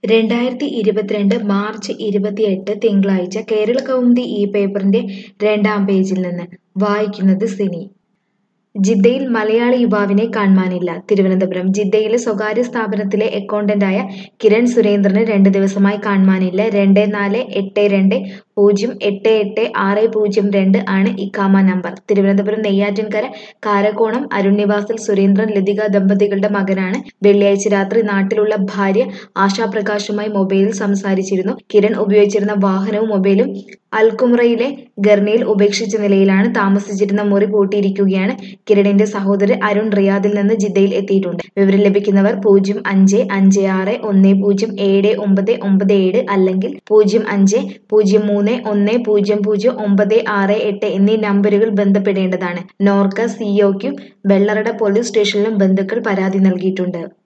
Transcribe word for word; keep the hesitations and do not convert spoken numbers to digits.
രണ്ടായിരത്തി ഇരുപത്തിരണ്ട് മാർച്ച് ഇരുപത്തിയെട്ട് തിങ്കളാഴ്ച കേരളകൗമുദി ഈ പേപ്പറിന്റെ രണ്ടാം പേജിൽ നിന്ന് വായിക്കുന്നത് സിനി. ജിദ്ദയിൽ മലയാളി യുവാവിനെ കാണാനില്ല. തിരുവനന്തപുരം ജിദ്ദയിലെ സ്വകാര്യ സ്ഥാപനത്തിലെ അക്കൗണ്ടന്റായ കിരൺ സുരേന്ദ്രനെ രണ്ട് ദിവസമായി കാണാനില്ല. രണ്ട് നാല് എട്ട് രണ്ട് പൂജ്യം എട്ട് എട്ട് ആറ് പൂജ്യം രണ്ട് ആണ് ഇഖാമ നമ്പർ. തിരുവനന്തപുരം നെയ്യാറ്റിൻകര കാരക്കോണം അരുണ്യവാസിൽ സുരേന്ദ്രൻ ലതിക ദമ്പതികളുടെ മകനാണ്. വെള്ളിയാഴ്ച രാത്രി നാട്ടിലുള്ള ഭാര്യ ആശാപ്രകാശുമായി മൊബൈലിൽ സംസാരിച്ചിരുന്നു. കിരൺ ഉപയോഗിച്ചിരുന്ന വാഹനവും മൊബൈലും അൽകുമ്രയിലെ ഗർണിയിൽ ഉപേക്ഷിച്ച നിലയിലാണ്. താമസിച്ചിരുന്ന മുറി പൂട്ടിയിരിക്കുകയാണ്. കിരണിന്റെ സഹോദരൻ അരുൺ റിയാദിൽ നിന്ന് ജിദ്ദയിൽ എത്തിയിട്ടുണ്ട്. വിവരം ലഭിക്കുന്നവർ പൂജ്യം അഞ്ച് അഞ്ച് ആറ് ഒന്ന് പൂജ്യം ഏഴ് ഒമ്പത് ഒമ്പത് ഏഴ് അല്ലെങ്കിൽ പൂജ്യം അഞ്ച് പൂജ്യം മൂന്ന് ഒന്ന് പൂജ്യം പൂജ്യം ഒമ്പത് ആറ് എട്ട് എന്നീ നമ്പറുകൾ ബന്ധപ്പെടേണ്ടതാണ്. നോർക്ക സിഒക്കും വെള്ളറട പോലീസ് സ്റ്റേഷനിലും ബന്ധുക്കൾ പരാതി നൽകിയിട്ടുണ്ട്.